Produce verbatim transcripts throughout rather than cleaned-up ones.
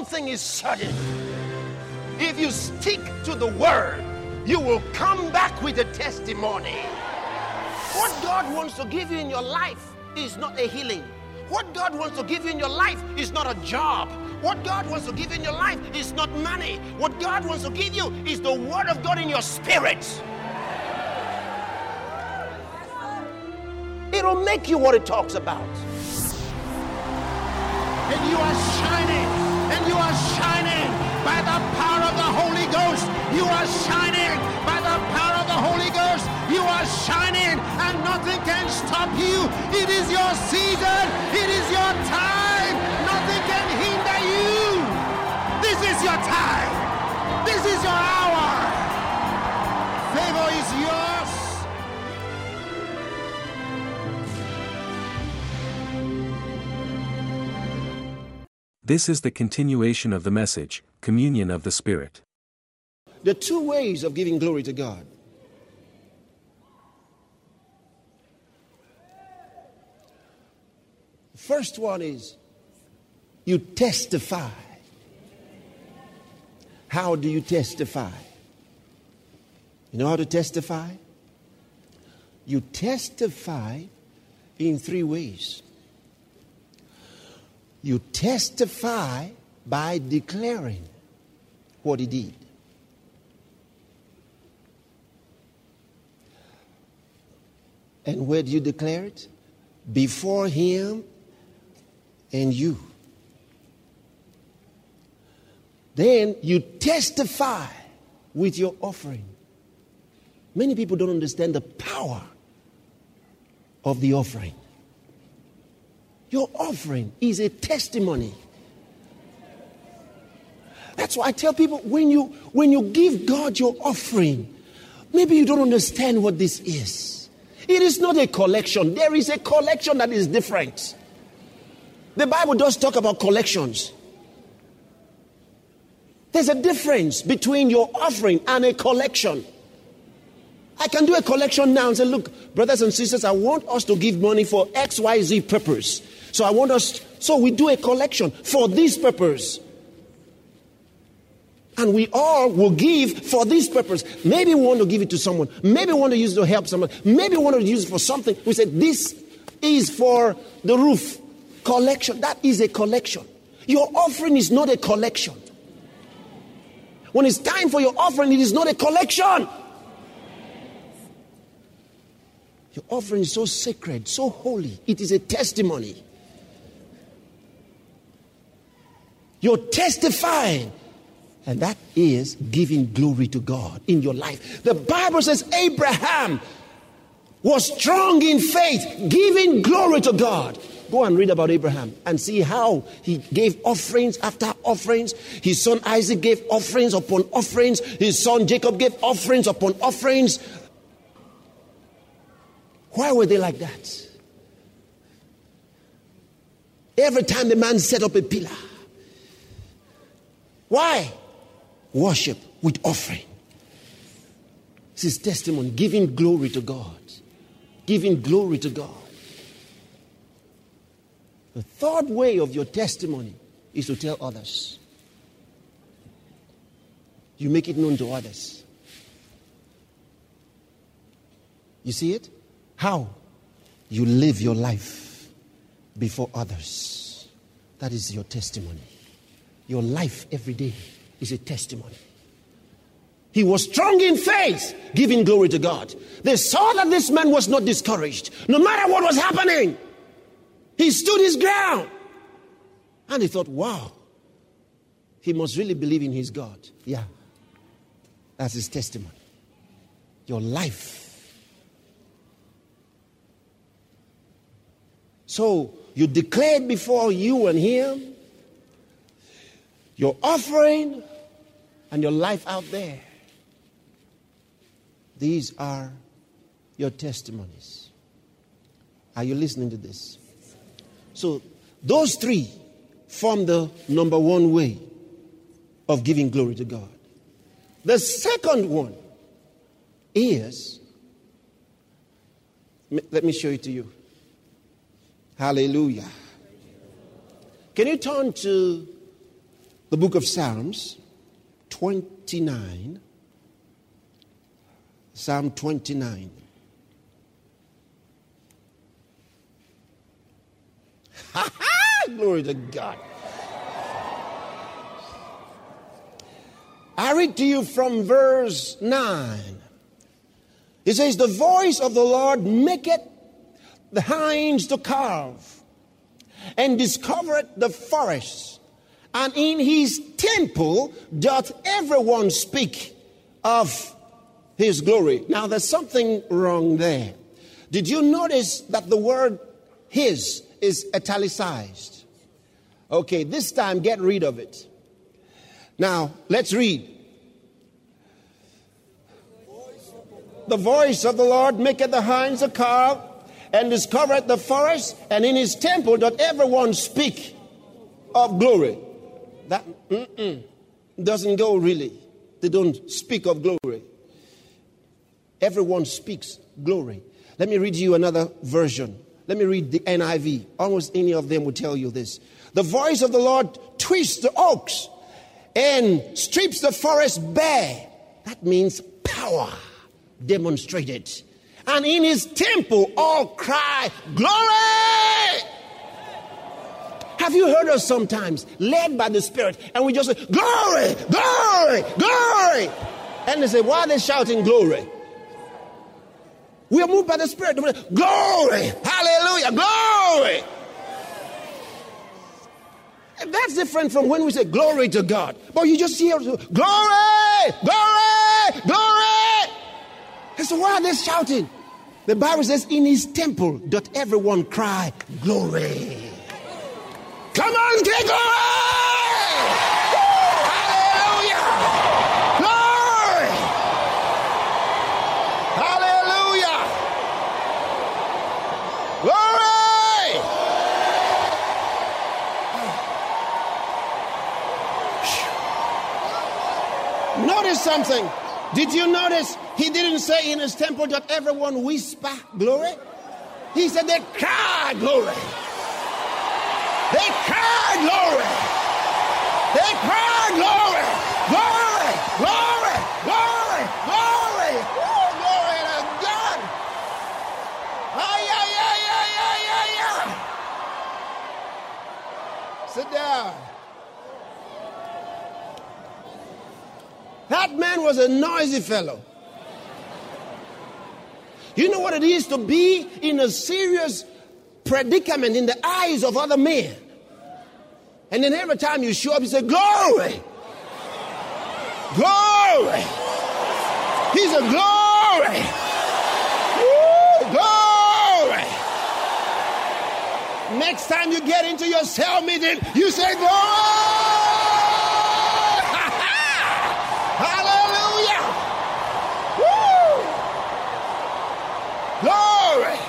thing is certain. If you stick to the word, you will come back with a testimony. What God wants to give you in your life is not a healing. What God wants to give you in your life is not a job. What God wants to give you in your life is not money. What God wants to give you is the word of God in your spirit. It'll make you what it talks about. And you are shining, and you are shining by the power of the Holy Ghost. You are shining by the power of the Holy Ghost. You are shining, and nothing can stop you. It is your season. It is your time. Nothing can hinder you. This is your time. This is your hour. Favor is yours. This is the continuation of the message, Communion of the Spirit. The two ways of giving glory to God. First one is you testify. How do you testify? You know how to testify? You testify in three ways. You testify by declaring what he did. And where do you declare it? Before him and you. Then you testify with your offering. Many people don't understand the power of the offering. Your offering is a testimony. That's why I tell people, when you when you give God your offering, maybe you don't understand what this is. It is not a collection. There is a collection that is different. The Bible does talk about collections. There's a difference between your offering and a collection. I can do a collection now and say, look, brothers and sisters, I want us to give money for X Y Z purpose. So I want us, so we do a collection for this purpose. And we all will give for this purpose. Maybe we want to give it to someone. Maybe we want to use it to help someone. Maybe we want to use it for something. We said, this is for the roof. Collection. That is a collection. Your offering is not a collection. When it's time for your offering, it is not a collection. Your offering is so sacred, so holy. It is a testimony. You're testifying. And that is giving glory to God in your life. The Bible says Abraham was strong in faith, giving glory to God. Go and read about Abraham and see how he gave offerings after offerings. His son Isaac gave offerings upon offerings. His son Jacob gave offerings upon offerings. Why were they like that? Every time the man set up a pillar. Why? Worship with offering. This is testimony, giving glory to God. Giving glory to God. The third way of your testimony is to tell others. You make it known to others. You see it? How? You live your life before others. That is your testimony. Your life every day is a testimony. He was strong in faith, giving glory to God. They saw that this man was not discouraged. No matter what was happening, he stood his ground. And they thought, wow, he must really believe in his God. Yeah, that's his testimony. Your life. So you declared before you and him, your offering and your life out there. These are your testimonies. Are you listening to this? So those three form the number one way of giving glory to God. The second one is, let me show it to you. Hallelujah. Can you turn to The book of Psalms, twenty-nine. Psalm twenty-nine. Ha ha! Glory to God. I read to you from verse nine. It says, the voice of the Lord maketh the hinds to calve, and discovereth the forest. And in his temple doth everyone speak of his glory. Now there's something wrong there. Did you notice that the word his is italicized? Okay, this time get rid of it. Now let's read. The voice of the Lord maketh the hinds a calve, and discovereth the forest, and in his temple doth everyone speak of glory. That mm-mm, doesn't go really. They don't speak of glory. Everyone speaks glory. Let me read you another version. Let me read the N I V. Almost any of them will tell you this. The voice of the Lord twists the oaks and strips the forest bare. That means power demonstrated. And in his temple all cry, glory! Have you heard us sometimes led by the Spirit and we just say, glory, glory, glory? And they say, why are they shouting glory? We are moved by the Spirit. Glory, hallelujah, glory. And that's different from when we say glory to God. But you just hear glory, glory, glory. And so why are they shouting? The Bible says, in his temple doth everyone cry, glory. Come on, say glory! Hallelujah! Glory! Hallelujah! Glory! Notice something. Did you notice he didn't say in his temple that everyone whisper glory? He said they cry glory. They cry glory. They cry glory. Glory, glory, glory, glory. Oh, glory to God. Ay, ay, ay, ay, ay, ay, ay. Sit down. That man was a noisy fellow. You know what it is to be in a serious predicament in the eyes of other men. And then every time you show up, you say, glory. Glory. He's a glory. Woo, glory. Next time you get into your cell meeting, you say, glory. Hallelujah. Woo. Glory.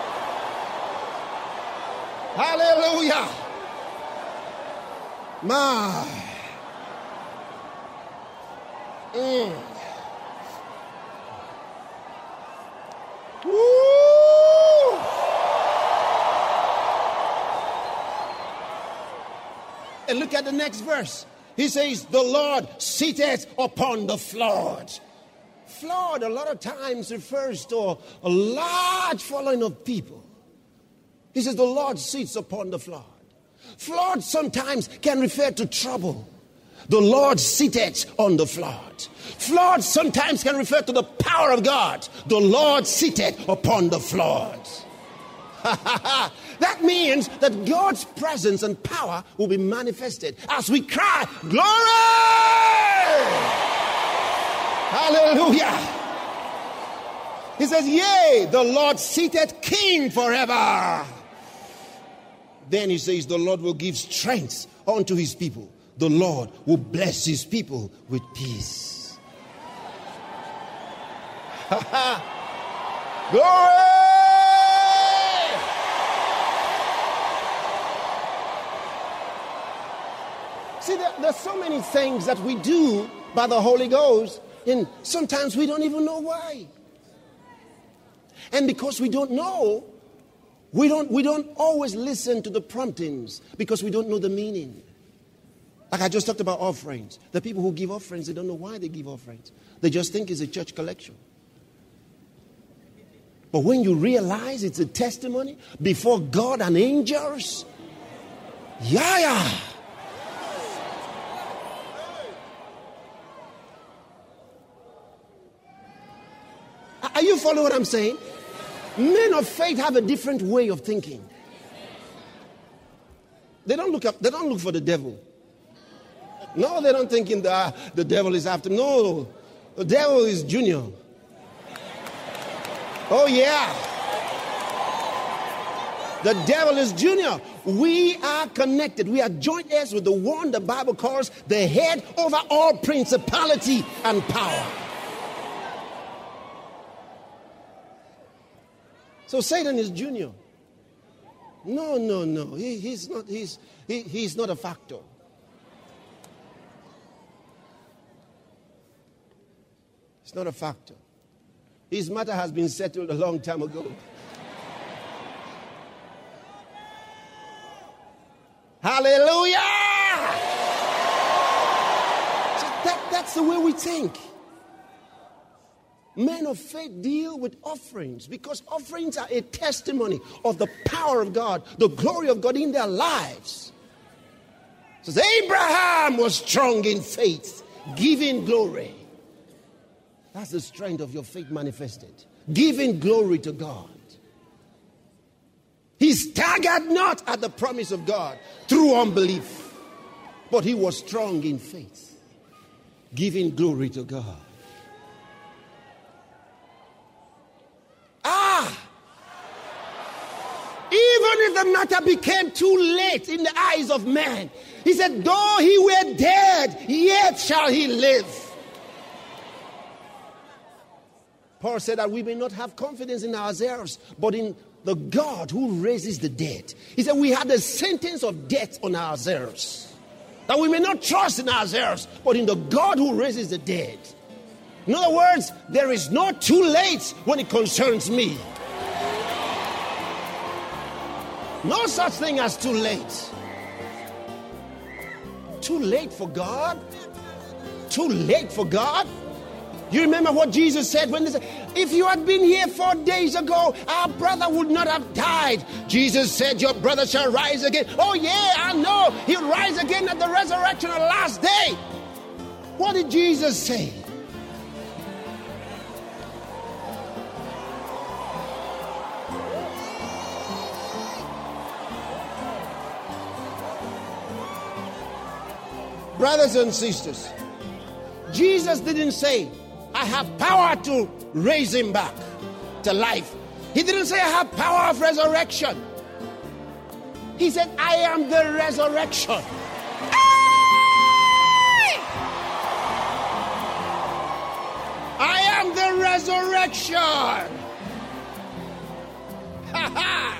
Hallelujah. My. Mm. Woo. And look at the next verse. He says, the Lord sitteth upon the flood. Flood a lot of times refers to a, a large following of people. He says, the Lord sits upon the flood. Flood sometimes can refer to trouble. The Lord sitteth on the flood. Flood sometimes can refer to the power of God. The Lord sitteth upon the flood. That means that God's presence and power will be manifested as we cry, glory! Hallelujah! He says, yea, the Lord sitteth king forever. Then he says, the Lord will give strength unto his people. The Lord will bless his people with peace. Glory! See, there, there's so many things that we do by the Holy Ghost, and sometimes we don't even know why. And because we don't know, we don't, we don't always listen to the promptings because we don't know the meaning. Like I just talked about offerings. The people who give offerings, they don't know why they give offerings. They just think it's a church collection. But when you realize it's a testimony before God and angels, yeah, yeah. Are you following what I'm saying? Men of faith have a different way of thinking. They don't look up, they don't look for the devil. No, they don't think in the, uh, the devil is after. No, the devil is Junior. Oh yeah. The devil is Junior. We are connected. We are joint heirs with the one the Bible calls the head over all principality and power. So Satan is Junior. No, no, no. He, he's not. He's he, he's not a factor. It's not a factor. His matter has been settled a long time ago. Hallelujah! So that, that's the way we think. Men of faith deal with offerings because offerings are a testimony of the power of God, the glory of God in their lives. It says Abraham was strong in faith, giving glory. That's the strength of your faith manifested. Giving glory to God. He staggered not at the promise of God through unbelief, but he was strong in faith, giving glory to God. Ah! Even if the matter became too late in the eyes of man, he said, though he were dead, yet shall he live. Paul said that we may not have confidence in ourselves, but in the God who raises the dead. He said we had the sentence of death on ourselves. That we may not trust in ourselves, but in the God who raises the dead. In other words, there is no too late when it concerns me. No such thing as too late. Too late for God? Too late for God? You remember what Jesus said when they said, if you had been here four days ago, our brother would not have died. Jesus said, your brother shall rise again. Oh yeah, I know. He'll rise again at the resurrection of the last day. What did Jesus say? Brothers and sisters, Jesus didn't say, I have power to raise him back to life. He didn't say I have power of resurrection. He said, I am the resurrection. Hey! I am the resurrection. Ha ha!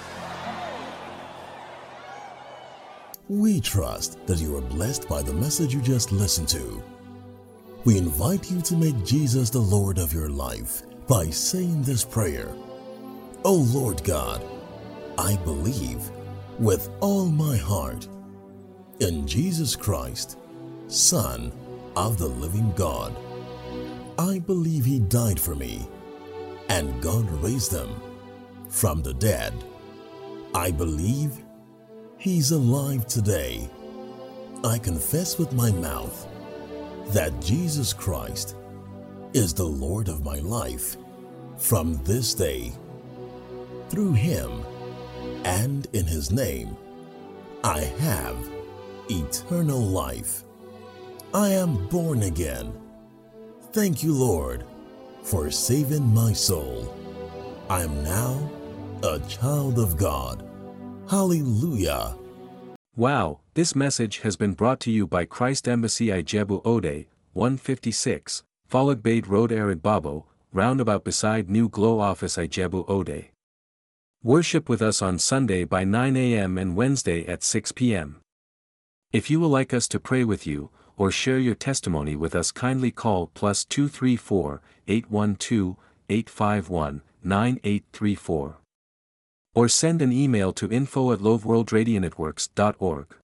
We trust that you are blessed by the message you just listened to. We invite you to make Jesus the Lord of your life by saying this prayer. O Lord God, I believe with all my heart in Jesus Christ, Son of the living God. I believe he died for me and God raised him from the dead. I believe he's alive today. I confess with my mouth that Jesus Christ is the Lord of my life from this day. Through him and in his name, I have eternal life. I am born again. Thank you, Lord, for saving my soul. I am now a child of God. Hallelujah. Wow, this message has been brought to you by Christ Embassy Ijebu Ode, one fifty-six, Falagbade Road Arid Babo, roundabout beside New Glow Office Ijebu Ode. Worship with us on Sunday by nine a m and Wednesday at six p m If you would like us to pray with you, or share your testimony with us, kindly call plus two three four, eight one two, eight five one, nine eight three four. Or send an email to info at loveworldradionetworks dot org.